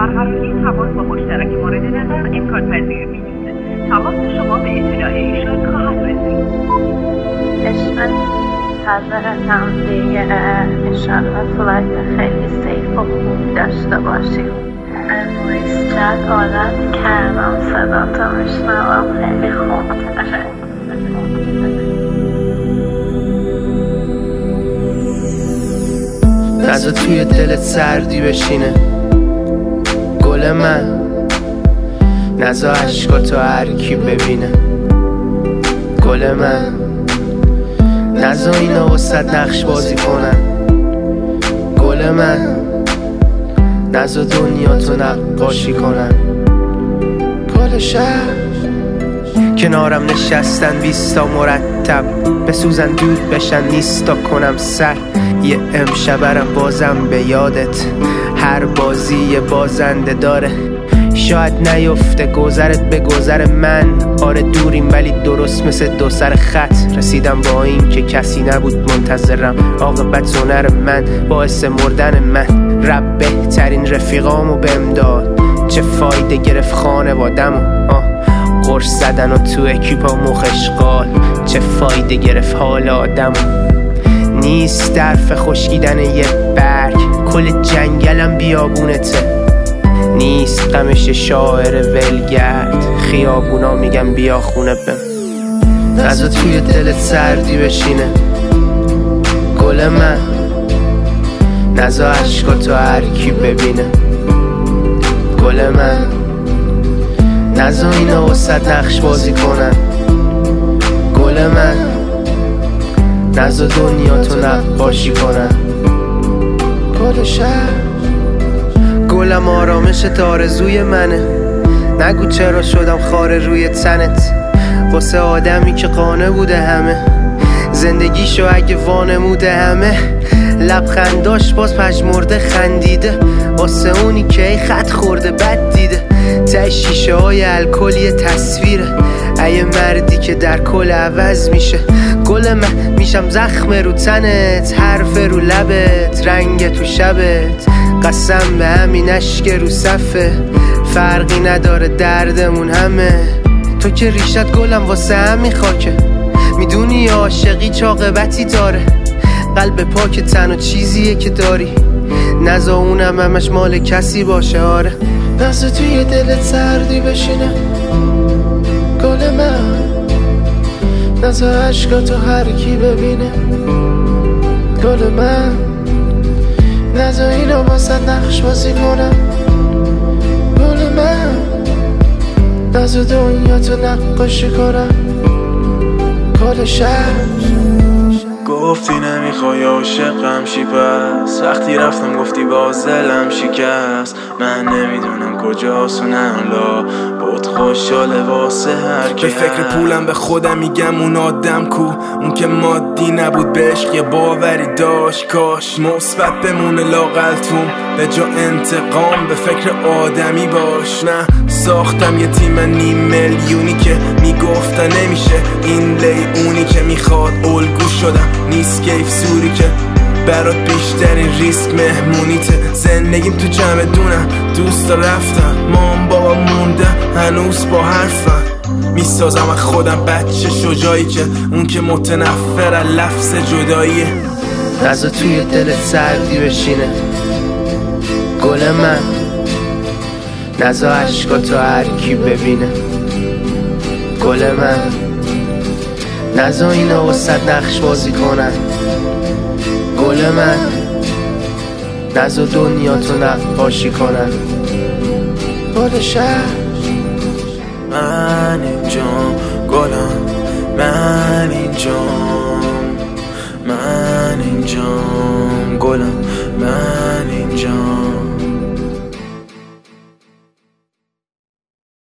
در هر حال تماس با مشترک مورد نظر امکان پذیر نیست. تماس شما به اطلاع ایشان خواهد رسید. عشق حضرتم دیگه انشالله فلایت خیلی سیف و خوب داشته باشیم. امروز چند عادت کردم صدا تا میشنوم خیلی خوب داره. نزا توی دلت سردی بشینه گل من، نزا عشقاتو هر کی ببینه گل من، نزا اینا وسط نقش بازی کنن گل من، نزا دنیاتو نقاشی کنن گل شهر. کنارم نشستن 20 تا مرتب بسوزن دود بشن نیستا کنم سر. یه امشبرم بازم به یادت، هر بازی یه بازنده داره. شاید نیفته گذرت به گذر من، آره دوریم ولی درست مثل دو سر خط. رسیدم با این که کسی نبود منتظرم، عاقبت هنر من باعث مردن من. رب بهترین رفیقامو بهم داد، چه فایده گرفت خانوادمو قرص زدن و تو اکیپا مخشقال، چه فایده گرفت حال آدمو. نیست درف خشکیدن یه برگ، کل جنگلم بیابونته. نیست غمش شاعر ولگرد، خیابونا میگم بیا خونه بم. نزا توی دلت سردی بشینه گل من، نزا عشقاتو هر کی ببینه گل من، نزا اینا وسط نقش بازی کنن گل من، نزا دنیاتو نقاشی کنن گل شهر. گلم آرامشت آرزوی منه، نگو چرا شدم خاره روی تنت. واسه آدمی که قانه بوده همه، زندگیشو اگه وانموده همه. لبخنداش باز پژمرده خندیده، واسه اونی که ای خط خورده بد دیده. ته شیشه های الکلی تصویره، ای مردی که در کل عوض میشه گل من. میشم زخم رو تنت، حرف رو لبت، رنگ تو شبت. قسم به همین اشک رو صفه، فرقی نداره دردمون همه. تو که ریشت گلم واسه همین خاکه، میدونی عاشقی چاقبتی داره. قلب پاک تنها چیزیه که داری، نزا اونم همش مال کسی باشه. آره نزا توی دلت سردی بشینه گل من، نزا عشقاتو هر کی ببینه گل من، نزا اینا واسه نقش بازی کنن گل من، نزا دنیاتو نقاشی کنن گل شهر. گفتی نمیخوای عاشقم شی، پس وقتی رفتم گفتی باز دلم شکست. من نمیدونم کجاست و نلا بود خوشحاله واسه هر کی. به فکر پولم به خودم میگم اون آدم کو، اون که مادی نبود به عشق یه باوری داشت. کاش مثبت بمونه لاقلتون به جا انتقام، به فکر آدمی باش. نه ساختم یه تیم 5 میلیونی که میگفتن نمیشه این لیونی که میخواد الگو شدم. نیست کیف سوری که برات بیشترین ریسک مهمونیته. زندگیم تو جمع دونم، دوستا رفتم، مام بابا مونده هنوز با حرفم. میسازم از خودم بچه شجاعی که اون که متنفر از لفظ جداییه. نزا توی دلت سردی بشینه گل من، نزا عشقاتو هر کی ببینه گل من، نزا اینا وسط نقش بازی کنن گل من، نزا دنیاتو نقاشی کنن گل شهر. من اینجام گلم، من اینجام، من اینجام گلم، من اینجام.